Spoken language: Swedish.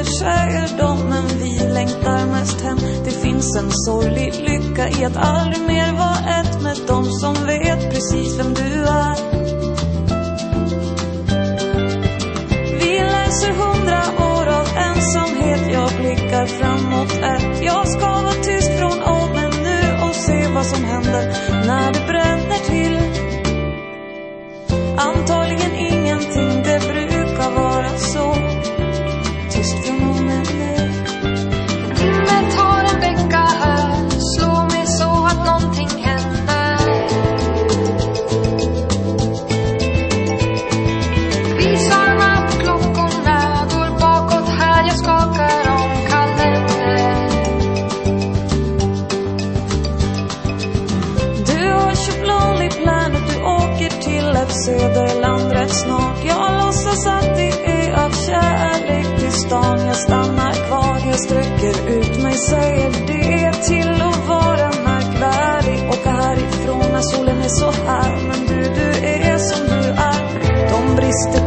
vinter säger de, men vi längtar mest hem. Det finns en sorglig lycka i att aldrig mer vara ett med de som vet precis vem du är. Vi läser 100 år av ensamhet, jag blickar framåt ett. Jag ska vara tyst från åldern nu och se vad som händer när det bränner till. Antagligen ingenting, det brukar vara så. Tyst från åldern nu. Det tar en vecka här, slå mig så att någonting händer. Visarna på klockorna går bakåt här, jag skakar om kalender. Du har köpt Lonely Planet, du åker till ett söderland rätt snart. Jag låtsas att det är av kärlek till stan. Jag stannar kvar, jag sträcker ut mig, säger det är till att vara märkvärdig. Åka härifrån när solen är så här, men du är som du är. De brister